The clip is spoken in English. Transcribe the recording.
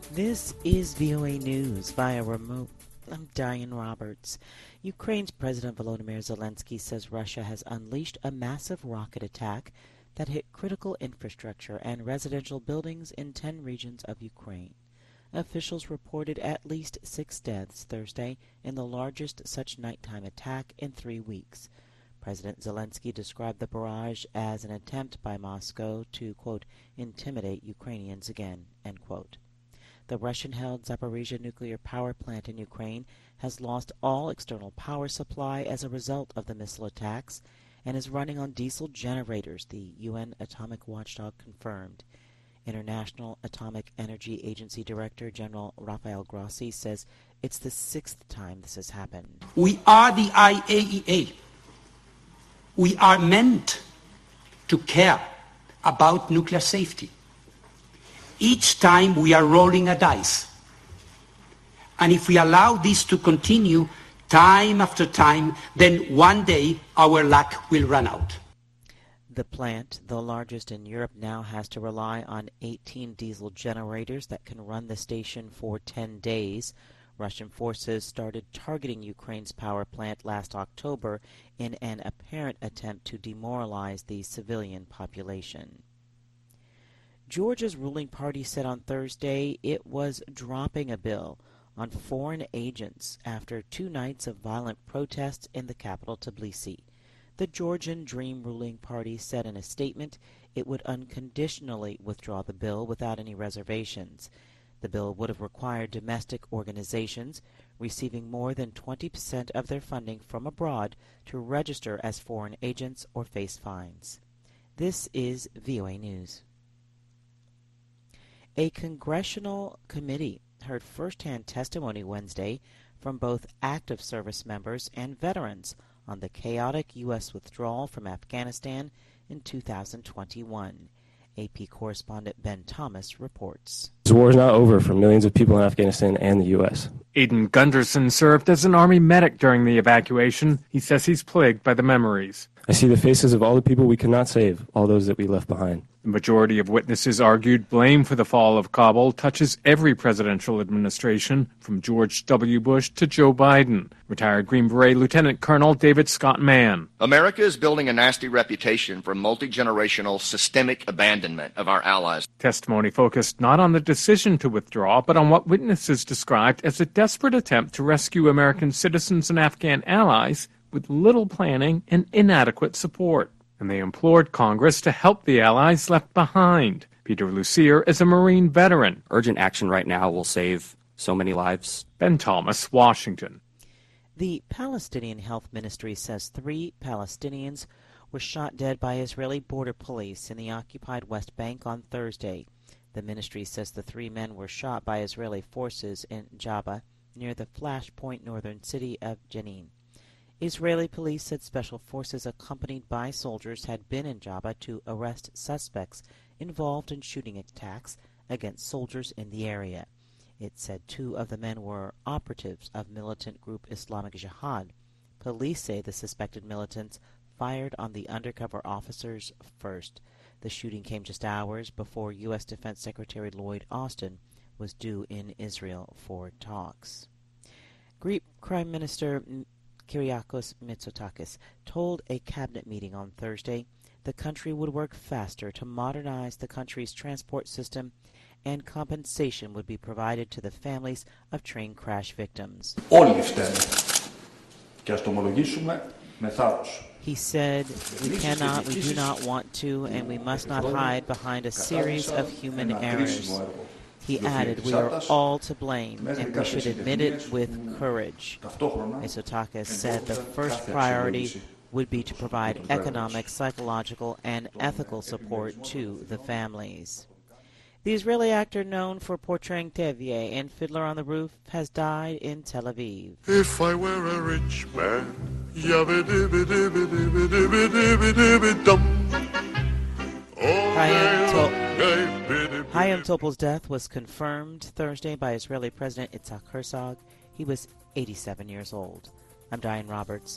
This is VOA News via remote. I'm Diane Roberts. Ukraine's President Volodymyr Zelensky says Russia has unleashed a massive rocket attack that hit critical infrastructure and residential buildings in 10 regions of Ukraine. Officials reported at least 6 deaths Thursday in the largest such nighttime attack in 3 weeks. President Zelensky described the barrage as an attempt by Moscow to, quote, intimidate Ukrainians again, end quote. The Russian-held Zaporizhzhia nuclear power plant in Ukraine has lost all external power supply as a result of the missile attacks and is running on diesel generators, the UN atomic watchdog confirmed. International Atomic Energy Agency Director General Rafael Grossi says it's the 6th time this has happened. We are the IAEA. We are meant to care about nuclear safety. Each time we are rolling a dice. And if we allow this to continue time after time, then one day our luck will run out. The plant, the largest in Europe, now has to rely on 18 diesel generators that can run the station for 10 days. Russian forces started targeting Ukraine's power plant last October in an apparent attempt to demoralize the civilian population. Georgia's ruling party said on Thursday it was dropping a bill on foreign agents after 2 nights of violent protests in the capital, Tbilisi. The Georgian Dream ruling party said in a statement it would unconditionally withdraw the bill without any reservations. The bill would have required domestic organizations receiving more than 20% of their funding from abroad to register as foreign agents or face fines. This is VOA News. A congressional committee heard first-hand testimony Wednesday from both active service members and veterans on the chaotic U.S. withdrawal from Afghanistan in 2021. AP correspondent Ben Thomas reports. The war is not over for millions of people in Afghanistan and the U.S. Aidan Gunderson served as an Army medic during the evacuation. He says he's plagued by the memories. I see the faces of all the people we could not save, all those that we left behind. The majority of witnesses argued blame for the fall of Kabul touches every presidential administration, from George W. Bush to Joe Biden. Retired Green Beret Lieutenant Colonel David Scott Mann. America is building a nasty reputation for multi-generational systemic abandonment of our allies. Testimony focused not on the decision to withdraw, but on what witnesses described as a desperate attempt to rescue American citizens and Afghan allies with little planning and inadequate support. And they implored Congress to help the allies left behind. Peter Lucier is a Marine veteran. Urgent action right now will save so many lives. Ben Thomas, Washington. The Palestinian Health Ministry says 3 Palestinians were shot dead by Israeli border police in the occupied West Bank on Thursday. The ministry says the 3 men were shot by Israeli forces in Jabba, near the flashpoint northern city of Jenin. Israeli police said special forces accompanied by soldiers had been in Jabba to arrest suspects involved in shooting attacks against soldiers in the area. It said 2 of the men were operatives of militant group Islamic Jihad. Police say the suspected militants fired on the undercover officers first. The shooting came just hours before U.S. Defense Secretary Lloyd Austin was due in Israel for talks. Greek Prime Minister Kyriakos Mitsotakis told a cabinet meeting on Thursday the country would work faster to modernize the country's transport system and compensation would be provided to the families of train crash victims. He said, we do not want to, and we must not hide behind a series of human errors. He added, we are all to blame, and we should admit it with courage. Mitsotakis said the first priority would be to provide economic, psychological, and ethical support to the families. The Israeli actor known for portraying Tevye in Fiddler on the Roof has died in Tel Aviv. If I were a rich man, Chaim Topol's death was confirmed Thursday by Israeli President Itzhak Herzog. He was 87 years old. I'm Diane Roberts.